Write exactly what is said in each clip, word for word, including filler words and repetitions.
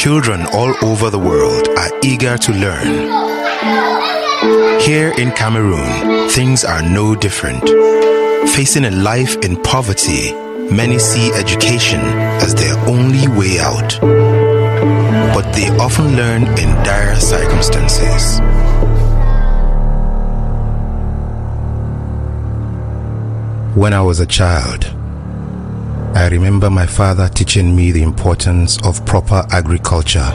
Children all over the world are eager to learn. Here in Cameroon, things are no different. Facing a life in poverty, many see education as their only way out. But they often learn in dire circumstances. When I was a child, I remember my father teaching me the importance of proper agriculture.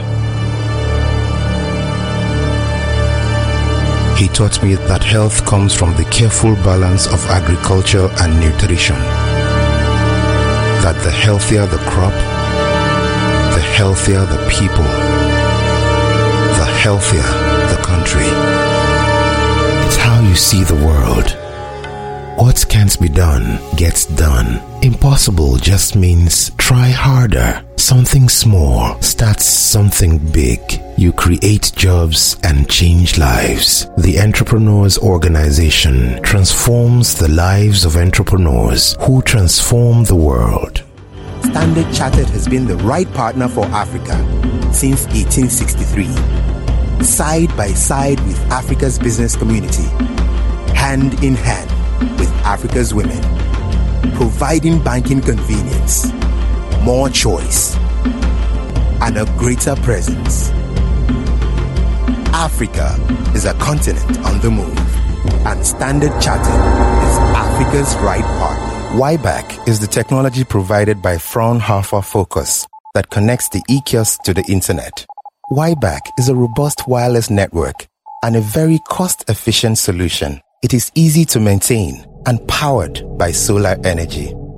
He taught me that health comes from the careful balance of agriculture and nutrition. That the healthier the crop, the healthier the people, the healthier the country. It's how you see the world. What can't be done gets done. Impossible just means try harder. Something small starts something big. You create jobs and change lives. The Entrepreneurs Organization transforms the lives of entrepreneurs who transform the world. Standard Chartered has been the right partner for Africa since eighteen sixty-three. Side by side with Africa's business community, hand in hand with Africa's women, providing banking convenience, more choice, and a greater presence. Africa is a continent on the move, and Standard Chartered is Africa's right partner. Y BAC is the technology provided by Fraunhofer Focus that connects the e-kiosk to the internet. Y BAC is a robust wireless network and a very cost-efficient solution. It is easy to maintain and powered by solar energy.